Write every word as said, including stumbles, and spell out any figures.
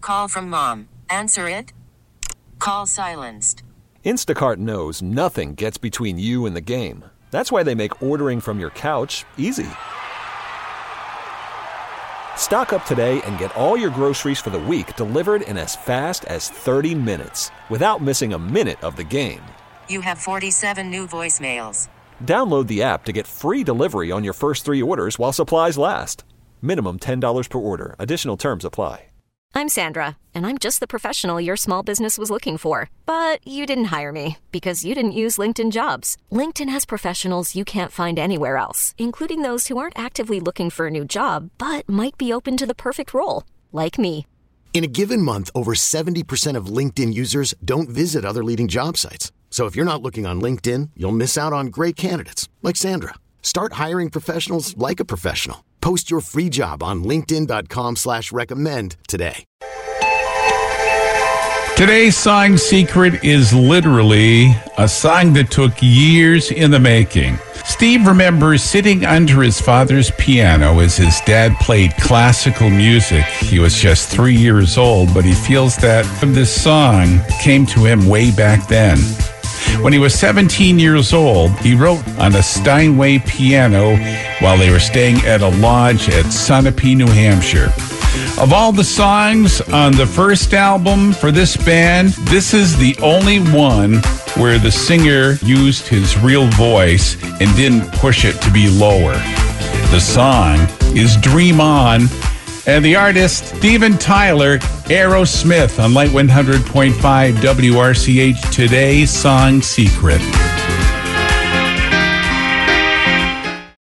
call from mom. Answer it. Call silenced. Instacart knows nothing gets between you and the game. That's why they make ordering from your couch easy. Stock up today and get all your groceries for the week delivered in as fast as thirty minutes without missing a minute of the game. You have forty-seven new voicemails. Download the app to get free delivery on your first three orders while supplies last. Minimum ten dollars per order. Additional terms apply. I'm Sandra, and I'm just the professional your small business was looking for. But you didn't hire me because you didn't use LinkedIn Jobs. LinkedIn has professionals you can't find anywhere else, including those who aren't actively looking for a new job, but might be open to the perfect role, like me. In a given month, over seventy percent of LinkedIn users don't visit other leading job sites. So if you're not looking on LinkedIn, you'll miss out on great candidates like Sandra. Start hiring professionals like a professional. Post your free job on linkedin.com slash recommend today. Today's song secret is literally a song that took years in the making. Steve remembers sitting under his father's piano as his dad played classical music. He was just three years old, but he feels that this song came to him way back then. When he was seventeen years old, he wrote on a Steinway piano while they were staying at a lodge at Sunapee, New Hampshire. Of all the songs on the first album for this band, this is the only one where the singer used his real voice and didn't push it to be lower. The song is Dream On, and the artist, Steven Tyler, Aerosmith on Light one hundred point five W R C H, today's song secret.